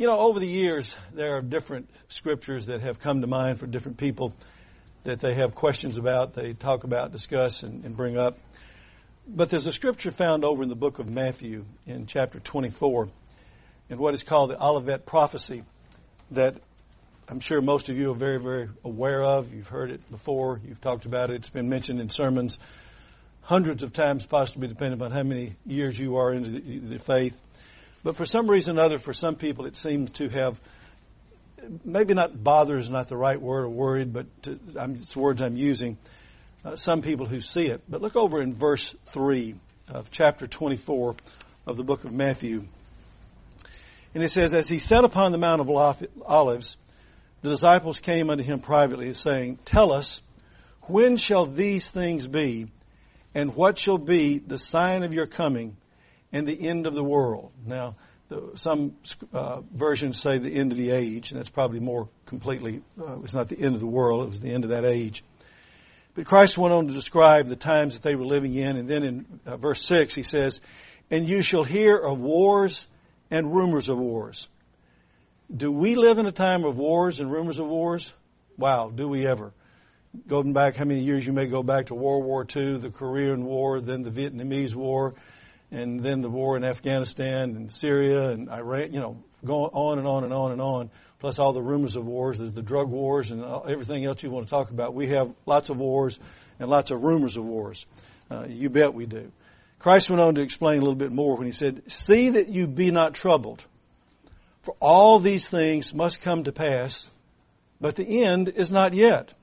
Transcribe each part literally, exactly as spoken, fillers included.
You know, over the years, there are different scriptures that have come to mind for different people that they have questions about, they talk about, discuss, and, and bring up. But there's a scripture found over in the book of Matthew in chapter twenty-four in what is called the Olivet prophecy that I'm sure most of you are very, very aware of. You've heard it before. You've talked about it. It's been mentioned in sermons hundreds of times, possibly depending on how many years you are into the, the faith. But for some reason or other, for some people, it seems to have, maybe not bother is not the right word, or worried, but to, I'm, it's words I'm using, uh, some people who see it. But look over in verse three of chapter twenty-four of the book of Matthew. And it says, as he sat upon the Mount of Olives, the disciples came unto him privately, saying, tell us, when shall these things be, and what shall be the sign of your coming and the end of the world? Now, the, some uh, versions say the end of the age, and that's probably more completely, uh, it was not the end of the world, it was the end of that age. But Christ went on to describe the times that they were living in, and then in uh, verse six he says, and you shall hear of wars and rumors of wars. Do we live in a time of wars and rumors of wars? Wow, do we ever? Going back how many years you may go back to World War Two, the Korean War, then the Vietnamese War, and then the war in Afghanistan and Syria and Iran, you know, going on and on and on and on, plus all the rumors of wars, there's the drug wars and everything else you want to talk about. We have lots of wars and lots of rumors of wars. Uh, you bet we do. Christ went on to explain a little bit more when he said, see that you be not troubled, for all these things must come to pass, but the end is not yet.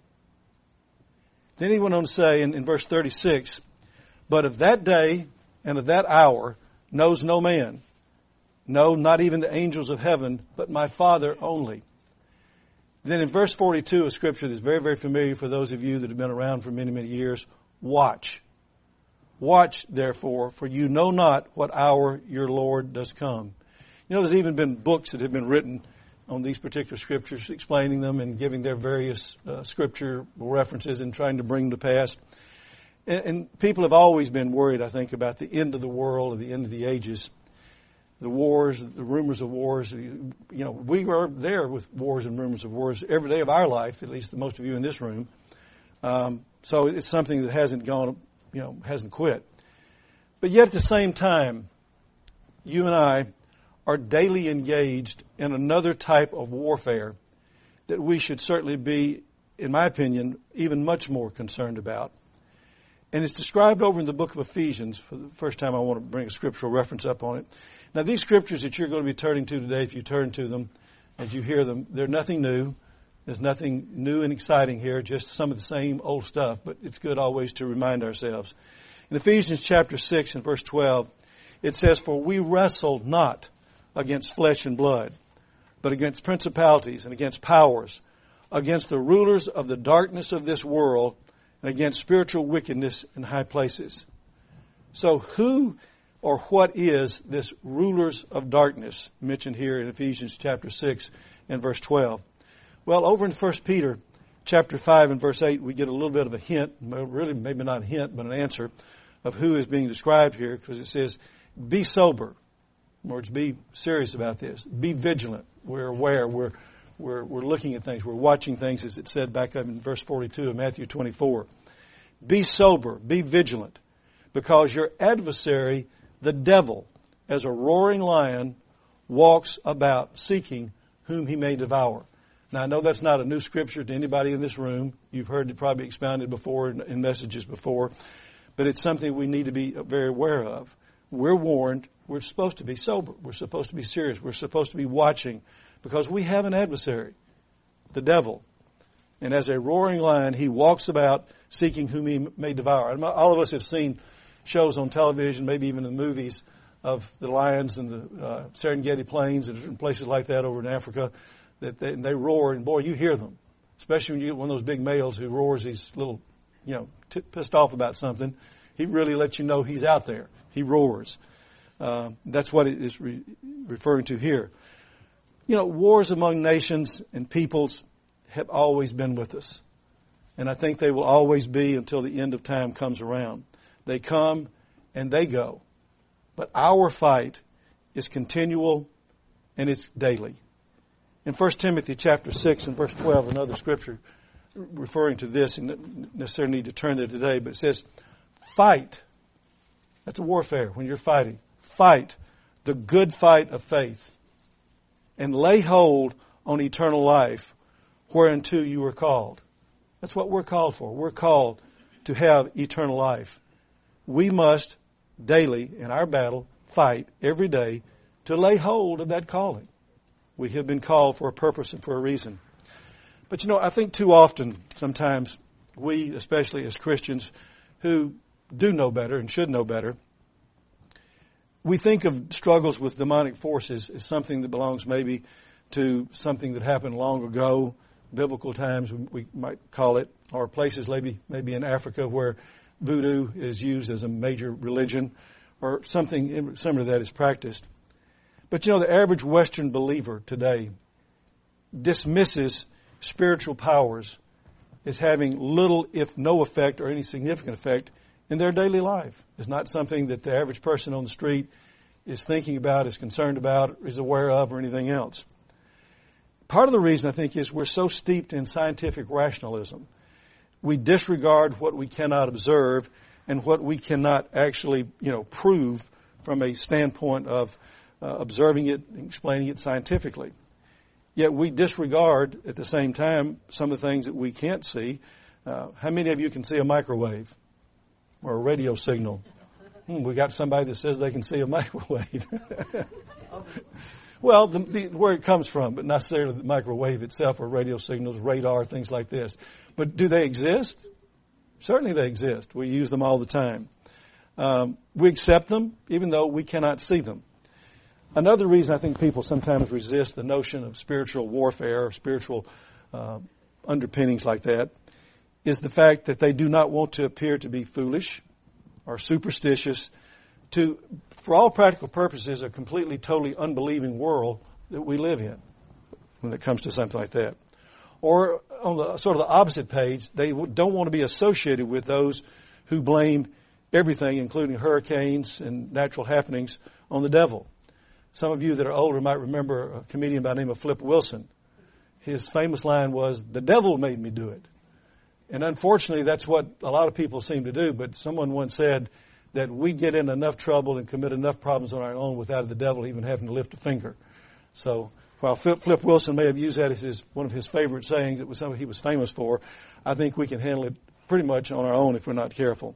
Then he went on to say in, in verse thirty-six, but of that day and of that hour knows no man, no, not even the angels of heaven, but my Father only. Then in verse forty-two, a scripture that's very, very familiar for those of you that have been around for many, many years, watch. Watch, therefore, for you know not what hour your Lord does come. You know, there's even been books that have been written on these particular scriptures, explaining them and giving their various uh, scripture references and trying to bring them to pass. And, and people have always been worried, I think, about the end of the world or the end of the ages. The wars, the rumors of wars. You know, we are there with wars and rumors of wars every day of our life, at least most of you in this room. Um, so it's something that hasn't gone, you know, hasn't quit. But yet at the same time, you and I are daily engaged in another type of warfare that we should certainly be, in my opinion, even much more concerned about. And it's described over in the book of Ephesians. For the first time I want to bring a scriptural reference up on it. Now these scriptures that you're going to be turning to today, if you turn to them, as you hear them, they're nothing new. There's nothing new and exciting here, just some of the same old stuff, but it's good always to remind ourselves. In Ephesians chapter six and verse twelve, it says, for we wrestle not against flesh and blood, but against principalities and against powers, against the rulers of the darkness of this world, and against spiritual wickedness in high places. So who or what is this rulers of darkness mentioned here in Ephesians chapter six and verse twelve? Well, over in First Peter chapter five and verse eight, we get a little bit of a hint, really maybe not a hint, but an answer of who is being described here, because it says, be sober. In other words, be serious about this. Be vigilant. We're aware. We're, we're, we're looking at things. We're watching things, as it said back up in verse forty-two of Matthew twenty-four. Be sober. Be vigilant. Because your adversary, the devil, as a roaring lion, walks about seeking whom he may devour. Now, I know that's not a new scripture to anybody in this room. You've heard it probably expounded before in, in messages before. But it's something we need to be very aware of. We're warned. We're supposed to be sober. We're supposed to be serious. We're supposed to be watching because we have an adversary, the devil. And as a roaring lion, he walks about seeking whom he may devour. And all of us have seen shows on television, maybe even in the movies, of the lions and the uh, Serengeti plains and different places like that over in Africa. That they, and they roar, and boy, you hear them. Especially when you get one of those big males who roars, he's a little, you know, t- pissed off about something. He really lets you know he's out there. He roars. Uh, that's what it is re- referring to here. You know, wars among nations and peoples have always been with us. And I think they will always be until the end of time comes around. They come and they go. But our fight is continual and it's daily. In First Timothy chapter six and verse twelve, another scripture referring to this, and not necessarily need to turn there today, but it says, fight. That's a warfare when you're fighting. Fight the good fight of faith and lay hold on eternal life whereunto you were called. That's what we're called for. We're called to have eternal life. We must daily in our battle fight every day to lay hold of that calling. We have been called for a purpose and for a reason. But you know, I think too often, sometimes, we, especially as Christians who do know better and should know better, we think of struggles with demonic forces as something that belongs maybe to something that happened long ago, biblical times we might call it, or places maybe maybe in Africa where voodoo is used as a major religion, or something similar to that is practiced. But you know, the average Western believer today dismisses spiritual powers as having little, if no effect, or any significant effect in their daily life. It's not something that the average person on the street is thinking about, is concerned about, is aware of, or anything else. Part of the reason, I think, is we're so steeped in scientific rationalism. We disregard what we cannot observe and what we cannot actually, you know, prove from a standpoint of uh, observing it and explaining it scientifically. Yet we disregard, at the same time, some of the things that we can't see. Uh, how many of you can see a microwave or a radio signal? Hmm, we got somebody that says they can see a microwave. Well, the, the, where it comes from, but not necessarily the microwave itself or radio signals, radar, things like this. But do they exist? Certainly they exist. We use them all the time. Um, we accept them, even though we cannot see them. Another reason I think people sometimes resist the notion of spiritual warfare or spiritual uh, underpinnings like that is the fact that they do not want to appear to be foolish or superstitious, to, for all practical purposes, a completely, totally unbelieving world that we live in when it comes to something like that. Or on the sort of the opposite page, they don't want to be associated with those who blame everything, including hurricanes and natural happenings, on the devil. Some of you that are older might remember a comedian by the name of Flip Wilson. His famous line was, "The devil made me do it." And unfortunately, that's what a lot of people seem to do. But someone once said that we get in enough trouble and commit enough problems on our own without the devil even having to lift a finger. So while Flip, Flip Wilson may have used that as his, one of his favorite sayings, it was something he was famous for, I think we can handle it pretty much on our own if we're not careful.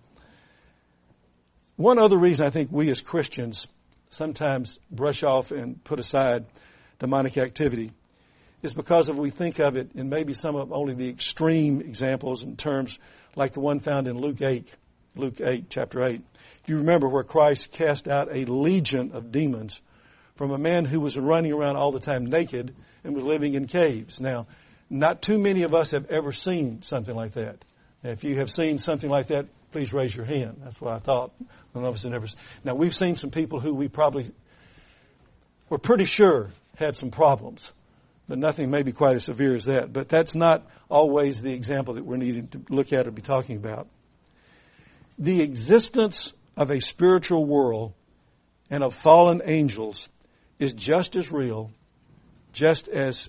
One other reason I think we as Christians sometimes brush off and put aside demonic activity is because of we think of it in maybe some of only the extreme examples in terms like the one found in Luke eight, Luke eight, chapter eight. If you remember where Christ cast out a legion of demons from a man who was running around all the time naked and was living in caves. Now, not too many of us have ever seen something like that. If you have seen something like that, please raise your hand. That's what I thought. None of us have ever seen. Now, we've seen some people who we probably were pretty sure had some problems, but nothing maybe quite as severe as that. But that's not always the example that we're needing to look at or be talking about. The existence of a spiritual world and of fallen angels is just as real, just as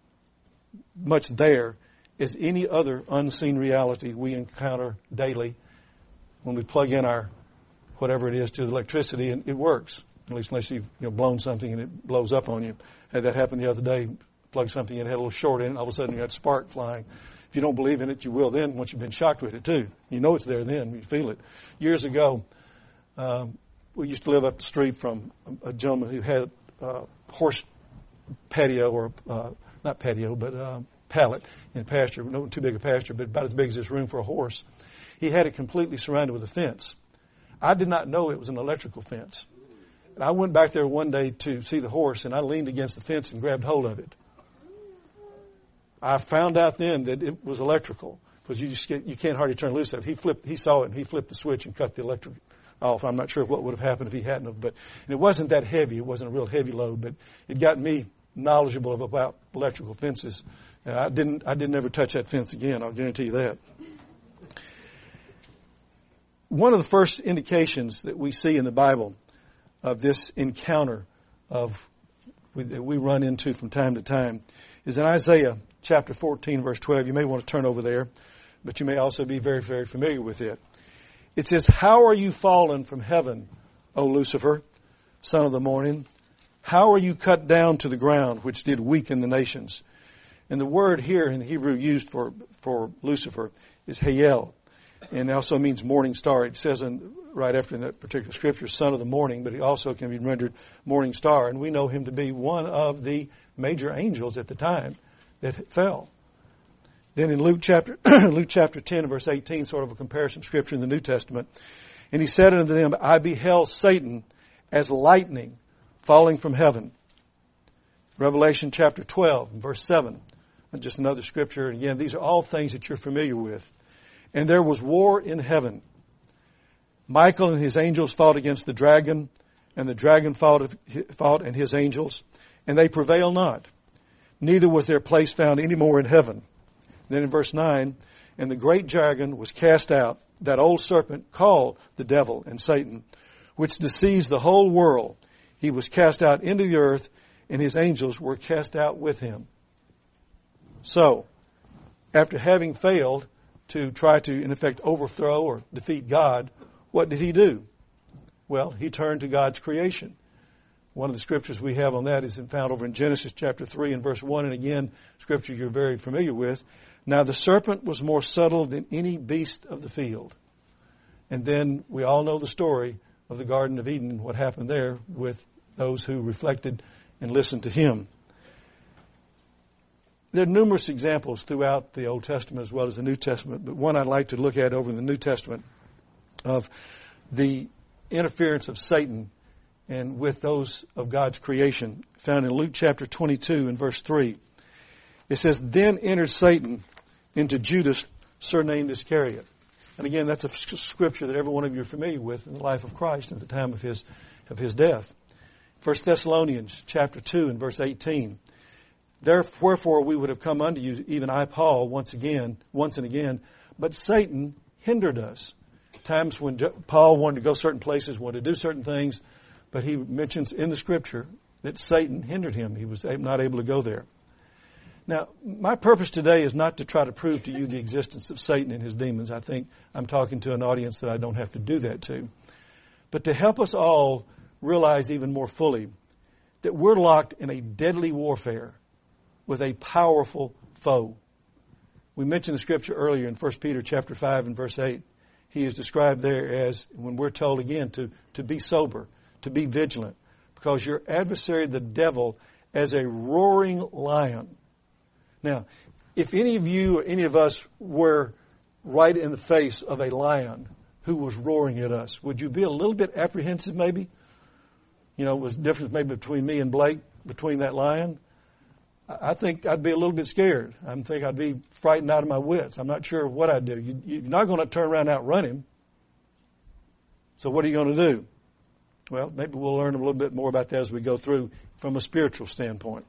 much there as any other unseen reality we encounter daily when we plug in our whatever it is to the electricity and it works. At least unless you've you know, blown something and it blows up on you. Had that happen the other day. Plugged something in, had a little short in it, all of a sudden you got spark flying. If you don't believe in it, you will then once you've been shocked with it too. You know it's there then. You feel it. Years ago, um, we used to live up the street from a, a gentleman who had a horse patio or, uh, not patio, but uh, pallet in pasture. Not too big a pasture, but about as big as this room for a horse. He had it completely surrounded with a fence. I did not know it was an electrical fence. And I went back there one day to see the horse, and I leaned against the fence and grabbed hold of it. I found out then that it was electrical because you just can't, you can't hardly turn loose of it. He flipped, he saw it, and he flipped the switch and cut the electric off. I'm not sure what would have happened if he hadn't have, but and it wasn't that heavy. It wasn't a real heavy load, but it got me knowledgeable of about electrical fences. And I didn't, I didn't ever touch that fence again. I'll guarantee you that. One of the first indications that we see in the Bible of this encounter of that we run into from time to time is in Isaiah chapter fourteen, verse twelve. You may want to turn over there, but you may also be very, very familiar with it. It says, "How are you fallen from heaven, O Lucifer, son of the morning? How are you cut down to the ground, which did weaken the nations?" And the word here in the Hebrew used for, for Lucifer is Hayel, and it also means morning star. It says in, right after in that particular scripture, son of the morning, but he also can be rendered morning star. And we know him to be one of the major angels at the time that fell. Then in Luke chapter, Luke chapter ten, verse eighteen, sort of a comparison scripture in the New Testament. "And he said unto them, I beheld Satan as lightning falling from heaven." Revelation chapter twelve, verse seven. And just another scripture. And again, these are all things that you're familiar with. "And there was war in heaven. Michael and his angels fought against the dragon, and the dragon fought, fought and his angels, and they prevailed not. Neither was their place found any more in heaven." Then in verse nine, "And the great dragon was cast out, that old serpent called the devil and Satan, which deceives the whole world. He was cast out into the earth, and his angels were cast out with him." So, after having failed to try to, in effect, overthrow or defeat God, what did he do? Well, he turned to God's creation. One of the scriptures we have on that is found over in Genesis chapter three and verse one, and again, scripture you're very familiar with. "Now the serpent was more subtle than any beast of the field." And then we all know the story of the Garden of Eden, what happened there with those who reflected and listened to him. There are numerous examples throughout the Old Testament as well as the New Testament, but one I'd like to look at over in the New Testament of the interference of Satan and with those of God's creation, found in Luke chapter twenty-two and verse three. It says, "Then entered Satan into Judas, surnamed Iscariot." And again, that's a scripture that every one of you are familiar with in the life of Christ at the time of his of his death. First Thessalonians chapter two and verse eighteen. "Wherefore we would have come unto you, even I, Paul, once again, once and again, but Satan hindered us." Times when Paul wanted to go certain places, wanted to do certain things, but he mentions in the scripture that Satan hindered him. He was not able to go there. Now, my purpose today is not to try to prove to you the existence of Satan and his demons. I think I'm talking to an audience that I don't have to do that to. But to help us all realize even more fully that we're locked in a deadly warfare with a powerful foe. We mentioned the scripture earlier in First Peter chapter five and verse eight. He is described there as, when we're told again, to, to be sober, to be vigilant, because your adversary, the devil, as a roaring lion. Now, if any of you or any of us were right in the face of a lion who was roaring at us, would you be a little bit apprehensive maybe? You know, was the difference maybe between me and Blake, between that lion? I think I'd be a little bit scared. I think I'd be frightened out of my wits. I'm not sure what I'd do. You, you're not going to turn around and outrun him. So what are you going to do? Well, maybe we'll learn a little bit more about that as we go through from a spiritual standpoint.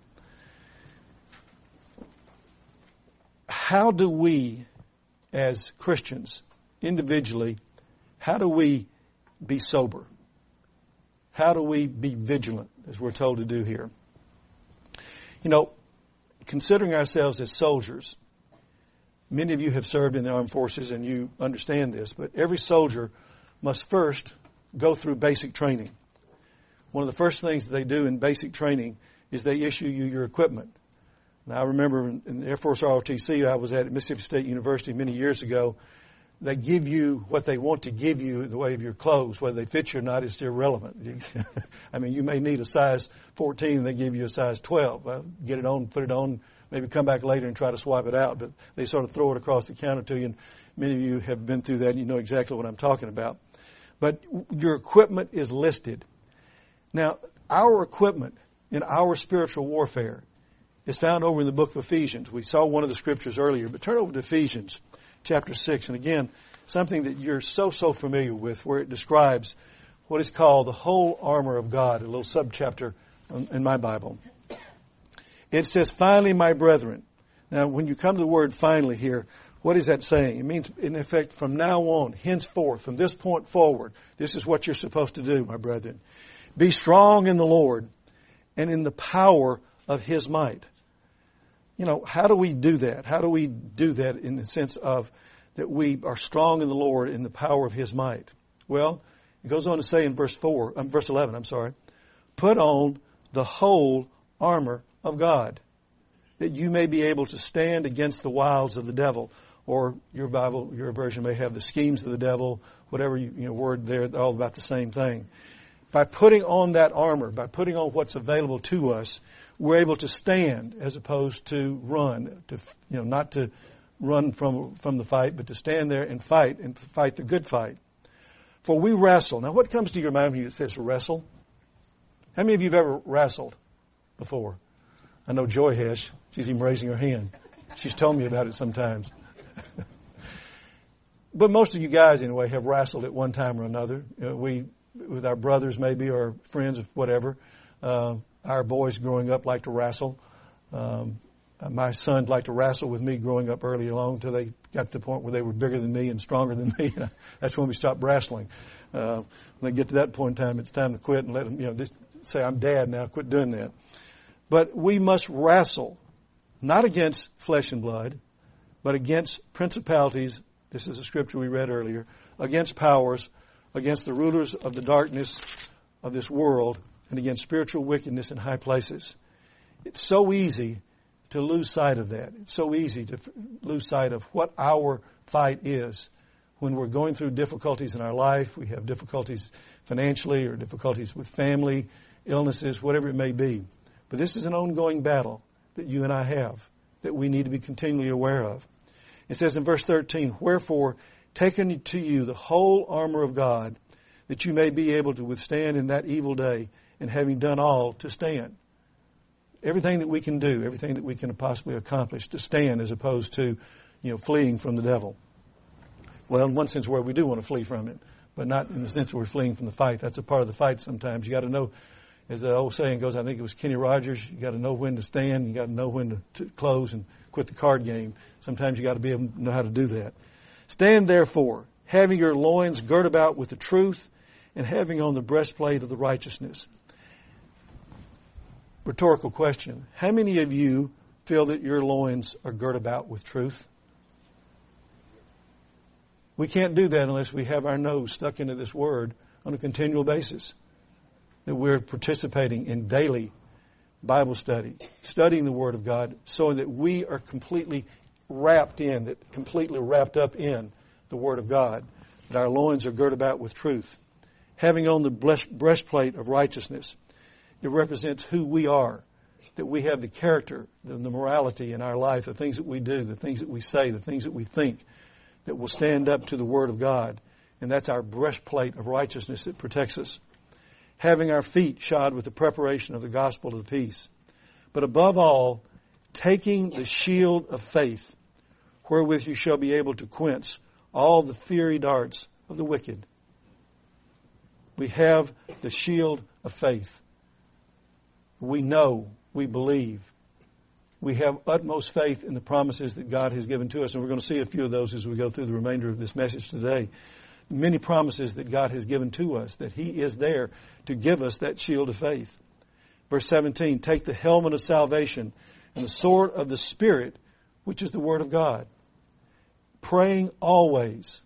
How do we, as Christians, individually, how do we be sober? How do we be vigilant, as we're told to do here? You know, considering ourselves as soldiers, many of you have served in the armed forces and you understand this, but every soldier must first go through basic training. One of the first things that they do in basic training is they issue you your equipment. Now, I remember in the Air Force R O T C I was at Mississippi State University many years ago. They give you what they want to give you in the way of your clothes. Whether they fit you or not is irrelevant. I mean, you may need a size fourteen and they give you a size twelve. Well, get it on, put it on, maybe come back later and try to swap it out. But they sort of throw it across the counter to you, and many of you have been through that and you know exactly what I'm talking about. But your equipment is listed. Now, our equipment in our spiritual warfare is found over in the book of Ephesians. We saw one of the scriptures earlier, but turn over to Ephesians chapter six. And again, something that you're so, so familiar with, where it describes what is called the whole armor of God, a little subchapter in my Bible. It says, "Finally, my brethren." Now, when you come to the word finally here, what is that saying? It means, in effect, from now on, henceforth, from this point forward, this is what you're supposed to do, my brethren. "Be strong in the Lord and in the power of His might." you know, how do we do that? How do we do that in the sense of that we are strong in the Lord in the power of His might? Well, it goes on to say in verse four, um, verse eleven, I'm sorry, put on the whole armor of God, that you may be able to stand against the wiles of the devil. Or your Bible, your version may have the schemes of the devil, whatever you, you know, word there, they're all about the same thing. By putting on that armor, by putting on what's available to us, we're able to stand as opposed to run, to, you know, not to run from, from the fight, but to stand there and fight and fight the good fight. For we wrestle. Now what comes to your mind when it says wrestle? How many of you have ever wrestled before? I know Joy has. She's even raising her hand. She's told me about it sometimes. But most of you guys, anyway, have wrestled at one time or another. You know, we, with our brothers maybe, or friends, or whatever. Uh, our boys growing up like to wrestle. Um, my sons liked to wrestle with me growing up early along until they got to the point where they were bigger than me and stronger than me. That's when we stopped wrestling. Uh, when they get to that point in time, it's time to quit and let them, you know, just say, I'm dad now, quit doing that. But we must wrestle, not against flesh and blood, but against principalities. This is a scripture we read earlier. Against powers, against the rulers of the darkness of this world, and against spiritual wickedness in high places. It's so easy to lose sight of that. It's so easy to lose sight of what our fight is when we're going through difficulties in our life. We have difficulties financially or difficulties with family, illnesses, whatever it may be. But this is an ongoing battle that you and I have that we need to be continually aware of. It says in verse thirteen, wherefore, take unto you the whole armor of God, that you may be able to withstand in that evil day, and having done all, to stand. Everything that we can do, everything that we can possibly accomplish to stand as opposed to, you know, fleeing from the devil. Well, in one sense where we do want to flee from it, but not in the sense where we're fleeing from the fight. That's a part of the fight sometimes. You got to know, as the old saying goes, I think it was Kenny Rogers, you got to know when to stand, you got to know when to, to close and quit the card game. Sometimes you got to be able to know how to do that. Stand therefore, having your loins girt about with the truth, and having on the breastplate of the righteousness. Rhetorical question. How many of you feel that your loins are girt about with truth? We can't do that unless we have our nose stuck into this word on a continual basis. That we're participating in daily Bible study, studying the Word of God, so that we are completely wrapped in, that completely wrapped up in the Word of God, that our loins are girt about with truth. Having on the breastplate of righteousness, it represents who we are, that we have the character, the, the morality in our life, the things that we do, the things that we say, the things that we think, that will stand up to the Word of God. And that's our breastplate of righteousness that protects us. Having our feet shod with the preparation of the gospel of the peace. But above all, taking the shield of faith, wherewith you shall be able to quench all the fiery darts of the wicked. We have the shield of faith. We know, we believe. We have utmost faith in the promises that God has given to us. And we're going to see a few of those as we go through the remainder of this message today. Many promises that God has given to us, that He is there to give us that shield of faith. Verse seventeen, take the helmet of salvation and the sword of the Spirit, which is the Word of God. Praying always.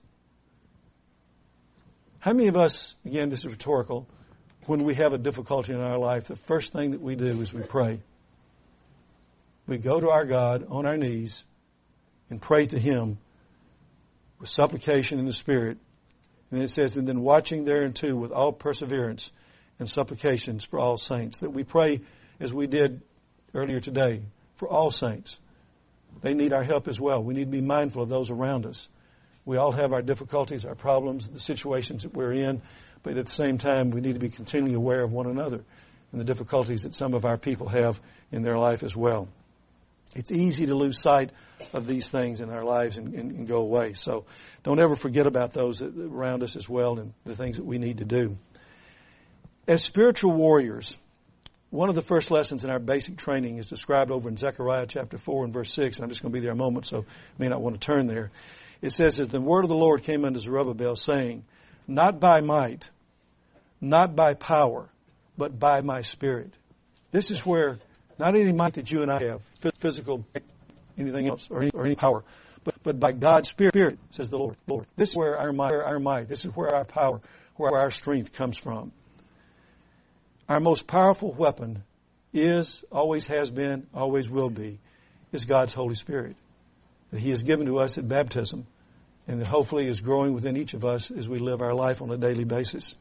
How many of us, again, this is rhetorical, when we have a difficulty in our life, the first thing that we do is we pray. We go to our God on our knees and pray to Him with supplication in the Spirit. And then it says, and then watching thereunto with all perseverance and supplications for all saints. That we pray as we did earlier today for all saints. They need our help as well. We need to be mindful of those around us. We all have our difficulties, our problems, the situations that we're in. But at the same time, we need to be continually aware of one another and the difficulties that some of our people have in their life as well. It's easy to lose sight of these things in our lives and, and, and go away. So don't ever forget about those around us as well and the things that we need to do. As spiritual warriors, one of the first lessons in our basic training is described over in Zechariah chapter four and verse six. And I'm just going to be there a moment, so you may not want to turn there. It says, as the word of the Lord came unto Zerubbabel, saying, not by might, not by power, but by my Spirit. This is where Not any might that you and I have, physical, anything else, or any, or any power, but, but by God's Spirit, says the Lord. Lord, this is where our might, our might, this is where our power, where our strength comes from. Our most powerful weapon is, always has been, always will be, is God's Holy Spirit that He has given to us at baptism, and that hopefully is growing within each of us as we live our life on a daily basis.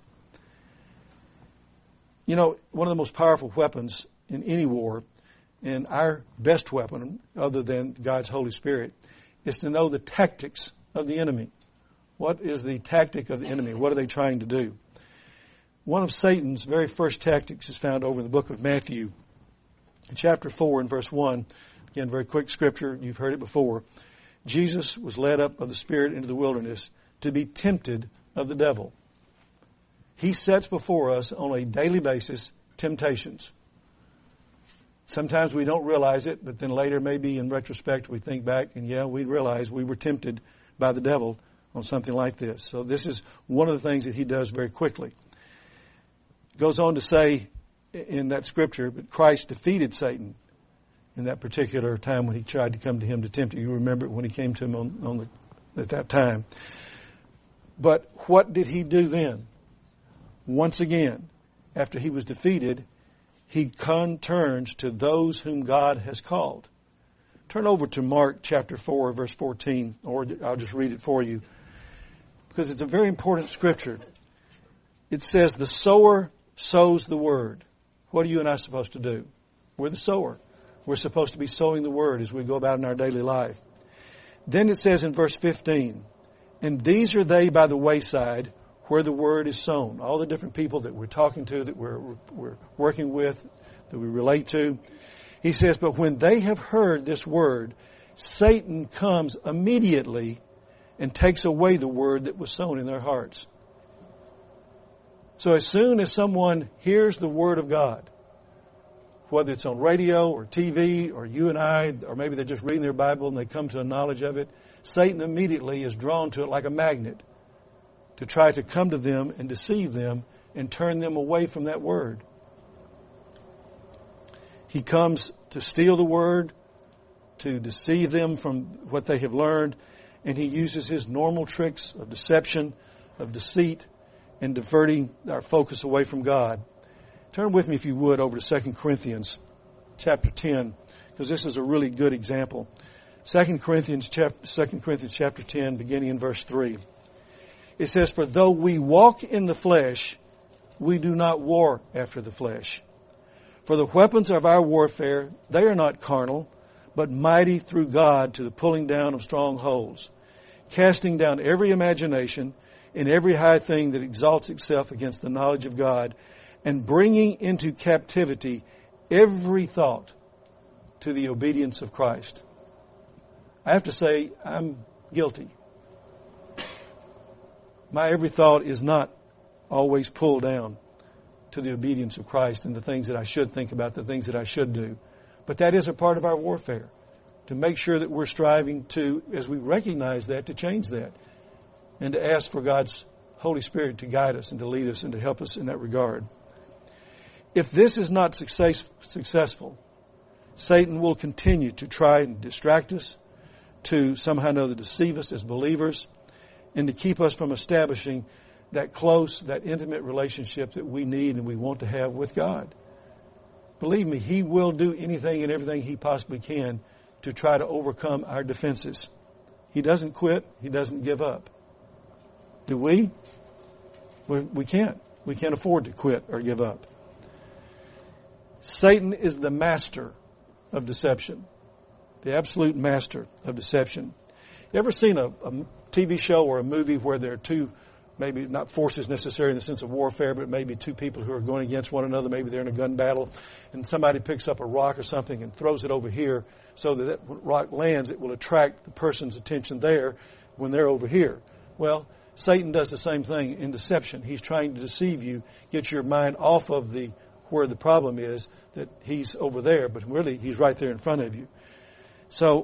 You know, one of the most powerful weapons in any war, and our best weapon, other than God's Holy Spirit, is to know the tactics of the enemy. What is the tactic of the enemy? What are they trying to do? One of Satan's very first tactics is found over in the book of Matthew, in chapter four and verse one. Again, very quick scripture. You've heard it before. Jesus was led up of the Spirit into the wilderness to be tempted of the devil. He sets before us on a daily basis temptations. Sometimes we don't realize it, but then later, maybe in retrospect, we think back and yeah, we realize we were tempted by the devil on something like this. So this is one of the things that he does very quickly. Goes on to say in that scripture, but Christ defeated Satan in that particular time when he tried to come to him to tempt him. You remember when he came to him on, on the, at that time. But what did he do then? Once again, after he was defeated, he con- turns to those whom God has called. Turn over to Mark chapter four, verse fourteen, or I'll just read it for you, because it's a very important scripture. It says, the sower sows the word. What are you and I supposed to do? We're the sower. We're supposed to be sowing the word as we go about in our daily life. Then it says in verse fifteen, and these are they by the wayside where the word is sown. All the different people that we're talking to, that we're, we're working with, that we relate to. He says, but when they have heard this word, Satan comes immediately and takes away the word that was sown in their hearts. So as soon as someone hears the word of God, whether it's on radio or T V or you and I, or maybe they're just reading their Bible and they come to a knowledge of it, Satan immediately is drawn to it like a magnet to try to come to them and deceive them and turn them away from that word. He comes to steal the word, to deceive them from what they have learned, and he uses his normal tricks of deception, of deceit, and diverting our focus away from God. Turn with me, if you would, over to Second Corinthians chapter ten, because this is a really good example. Second Corinthians chapter, Second Corinthians chapter ten, beginning in verse three. It says, for though we walk in the flesh, we do not war after the flesh. For the weapons of our warfare, they are not carnal, but mighty through God to the pulling down of strongholds, casting down every imagination and every high thing that exalts itself against the knowledge of God, and bringing into captivity every thought to the obedience of Christ. I have to say, I'm guilty. My every thought is not always pulled down to the obedience of Christ and the things that I should think about, the things that I should do. But that is a part of our warfare, to make sure that we're striving to, as we recognize that, to change that and to ask for God's Holy Spirit to guide us and to lead us and to help us in that regard. If this is not success, successful, Satan will continue to try and distract us, to somehow or another deceive us as believers, and to keep us from establishing that close, that intimate relationship that we need and we want to have with God. Believe me, He will do anything and everything He possibly can to try to overcome our defenses. He doesn't quit. He doesn't give up. Do we? We can't. We can't afford to quit or give up. Satan is the master of deception, the absolute master of deception. You ever seen a, a T V show or a movie where there are two, maybe not forces necessarily in the sense of warfare, but maybe two people who are going against one another? Maybe they're in a gun battle, and somebody picks up a rock or something and throws it over here so that that rock lands. It will attract the person's attention there when they're over here. Well, Satan does the same thing in deception. He's trying to deceive you, get your mind off of the where the problem is, that he's over there, but really he's right there in front of you. So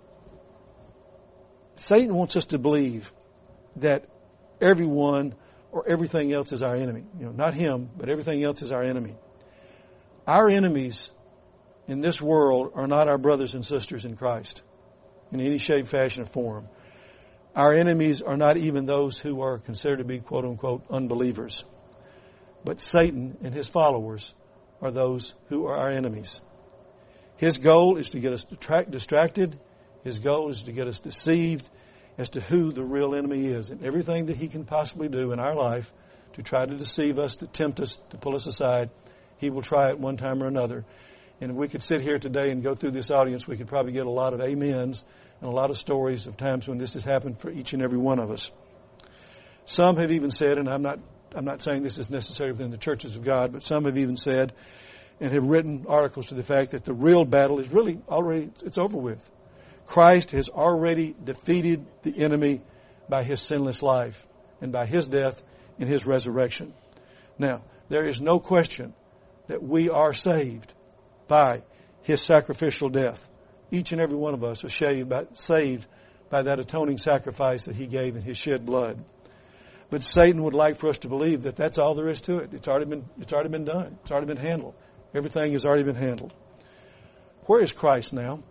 Satan wants us to believe that everyone or everything else is our enemy. You know, not him, but everything else is our enemy. Our enemies in this world are not our brothers and sisters in Christ in any shape, fashion, or form. Our enemies are not even those who are considered to be, quote unquote, unbelievers. But Satan and his followers are those who are our enemies. His goal is to get us distracted. His goal is to get us deceived as to who the real enemy is, and everything that he can possibly do in our life to try to deceive us, to tempt us, to pull us aside, he will try at one time or another. And if we could sit here today and go through this audience, we could probably get a lot of amens and a lot of stories of times when this has happened for each and every one of us. Some have even said, and I'm not I'm not saying this is necessary within the churches of God, but some have even said and have written articles to the fact that the real battle is really already, it's over with. Christ has already defeated the enemy by his sinless life and by his death and his resurrection. Now, there is no question that we are saved by his sacrificial death. Each and every one of us are saved by, saved by that atoning sacrifice that he gave in his shed blood. But Satan would like for us to believe that that's all there is to it. It's already been, it's already been done. It's already been handled. Everything has already been handled. Where is Christ now?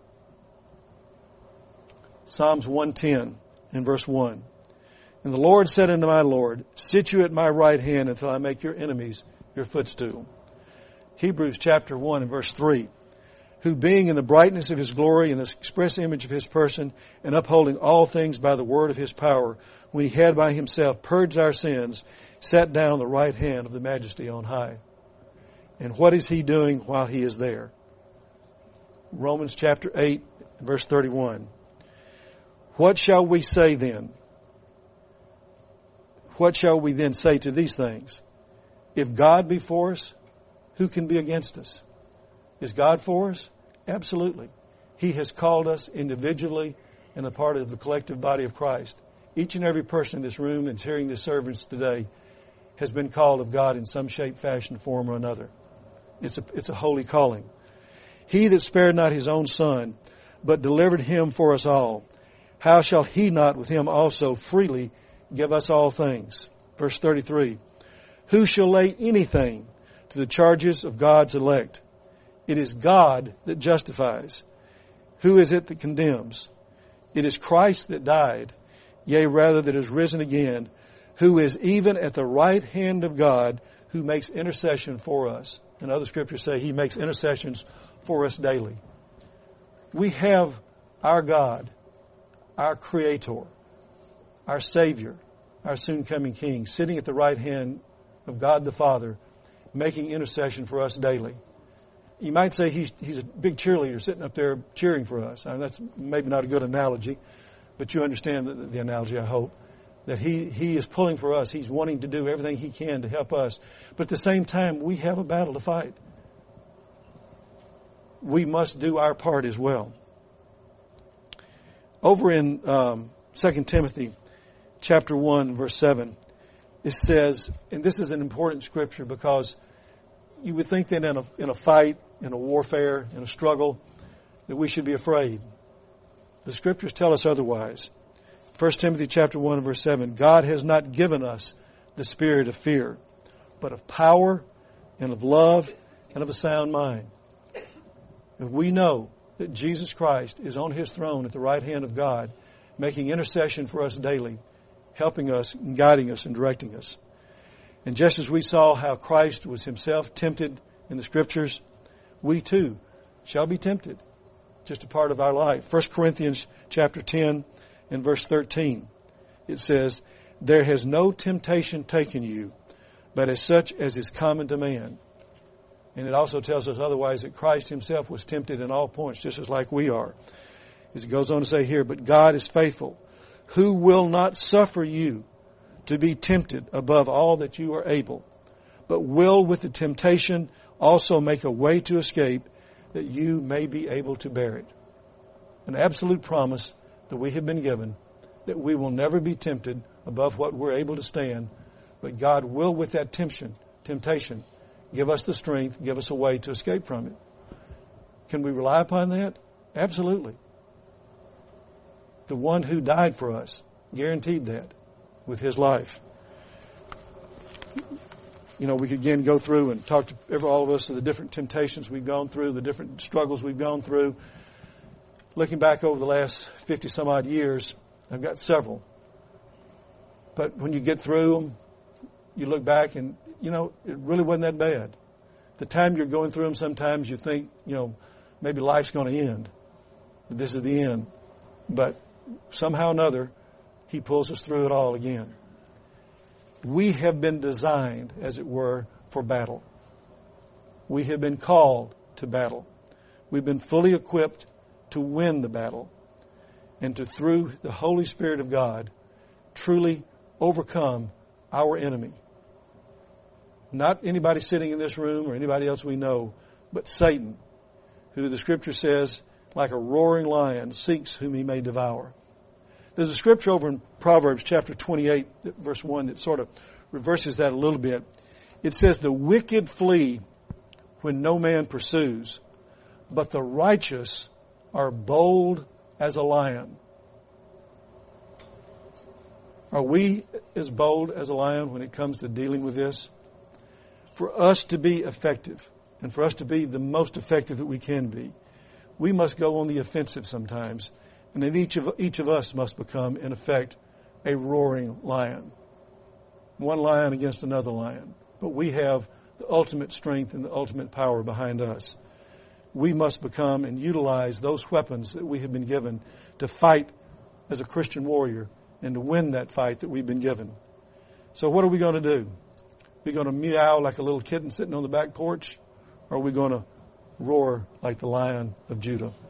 Psalms one ten in verse one. And the Lord said unto my Lord, sit you at my right hand until I make your enemies your footstool. Hebrews chapter one and verse three. Who being in the brightness of his glory and the express image of his person, and upholding all things by the word of his power, when he had by himself purged our sins, sat down on the right hand of the majesty on high. And what is he doing while he is there? Romans chapter eight, verse thirty-one. What shall we say then? What shall we then say to these things? If God be for us, who can be against us? Is God for us? Absolutely. He has called us individually and a part of the collective body of Christ. Each and every person in this room that's hearing this service today has been called of God in some shape, fashion, form, or another. It's a, it's a holy calling. He that spared not his own son, but delivered him for us all, how shall he not with him also freely give us all things? Verse thirty-three. Who shall lay anything to the charges of God's elect? It is God that justifies. Who is it that condemns? It is Christ that died, yea, rather that is risen again, who is even at the right hand of God, who makes intercession for us. And other scriptures say he makes intercessions for us daily. We have our God, our Creator, our Savior, our soon-coming King, sitting at the right hand of God the Father, making intercession for us daily. You might say he's he's a big cheerleader sitting up there cheering for us. I mean, that's maybe not a good analogy, but you understand the, the analogy, I hope. That he, he is pulling for us. He's wanting to do everything he can to help us. But at the same time, we have a battle to fight. We must do our part as well. Over in um, Second Timothy chapter one, verse seven, it says, and this is an important scripture because you would think that in a, in a fight, in a warfare, in a struggle, that we should be afraid. The scriptures tell us otherwise. First Timothy chapter one, verse seven, God has not given us the spirit of fear, but of power and of love and of a sound mind. And we know that Jesus Christ is on his throne at the right hand of God, making intercession for us daily, helping us and guiding us and directing us. And just as we saw how Christ was himself tempted in the scriptures, we too shall be tempted. Just a part of our life. First Corinthians chapter ten and verse thirteen. It says, there has no temptation taken you, but as such as is common to man. And it also tells us otherwise that Christ himself was tempted in all points, just as like we are. As it goes on to say here, but God is faithful, who will not suffer you to be tempted above all that you are able, but will with the temptation also make a way to escape, that you may be able to bear it. An absolute promise that we have been given, that we will never be tempted above what we're able to stand, but God will with that temptation, temptation, give us the strength, give us a way to escape from it. Can we rely upon that? Absolutely. The one who died for us guaranteed that with his life. you know, we could again go through and talk to every, all of us of the different temptations we've gone through, the different struggles we've gone through. Looking back over the last fifty some odd years, I've got several. But when you get through them, you look back and, you know, it really wasn't that bad. The time you're going through them, sometimes you think, you know, maybe life's going to end. This is the end. But somehow or another, He pulls us through it all again. We have been designed, as it were, for battle. We have been called to battle. We've been fully equipped to win the battle and to, through the Holy Spirit of God, truly overcome our enemy. Not anybody sitting in this room or anybody else we know, but Satan, who the Scripture says, like a roaring lion, seeks whom he may devour. There's a scripture over in Proverbs chapter twenty-eight, verse one, that sort of reverses that a little bit. It says, the wicked flee when no man pursues, but the righteous are bold as a lion. Are we as bold as a lion when it comes to dealing with this? For us to be effective, and for us to be the most effective that we can be, we must go on the offensive sometimes. And then each of, each of us must become, in effect, a roaring lion. One lion against another lion. But we have the ultimate strength and the ultimate power behind us. We must become and utilize those weapons that we have been given to fight as a Christian warrior and to win that fight that we've been given. So what are we going to do? Are we going to meow like a little kitten sitting on the back porch? Or are we going to roar like the Lion of Judah?